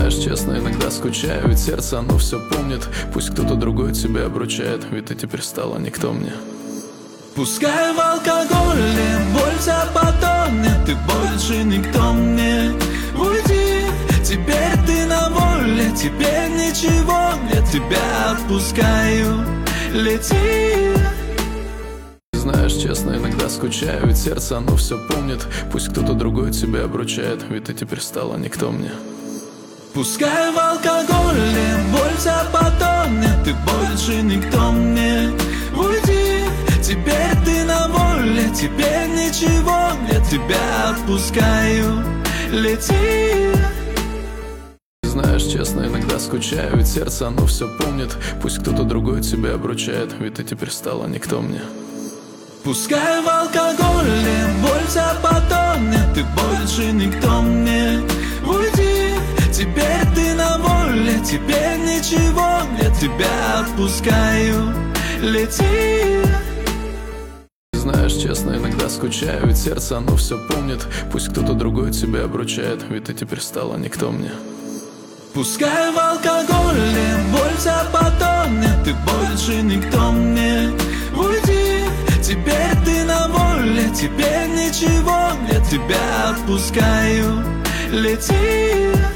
Знаешь, честно, иногда скучаю, ведь сердце оно все помнит. Пусть кто-то другой тебя обручает, ведь ты теперь стала никто мне. Пускай в алкоголе боль вся потонет, ты больше никто мне. Уйди, теперь ты на воле, теперь ничего нет, тебя отпускаю, лети. Знаешь, честно, иногда скучаю, ведь сердце оно все помнит. Пусть кто-то другой тебя обручает, ведь ты теперь стала никто мне. Пускай в алкоголе боль вся потонет, ты больше никто мне. Уйди, теперь ты на воле, теперь ничего нет, тебя отпускаю, лети. Знаешь, честно, иногда скучаю, ведь сердце оно все помнит. Пусть кто-то другой тебя обручает, ведь ты теперь стала никто мне. Пускай в алкоголе боль вся потонет, ты больше никто мне. Уйди, теперь ты на воле, теперь ничего нет, тебя отпускаю, лети. Знаешь, честно, иногда скучаю, ведь сердце оно все помнит. Пусть кто-то другой тебя обручает, ведь ты теперь стала никто мне. Пускай в алкоголе боль вся потонет, ты больше никто мне. Уйди, теперь ты на воле, теперь ничего нет, тебя отпускаю, лети.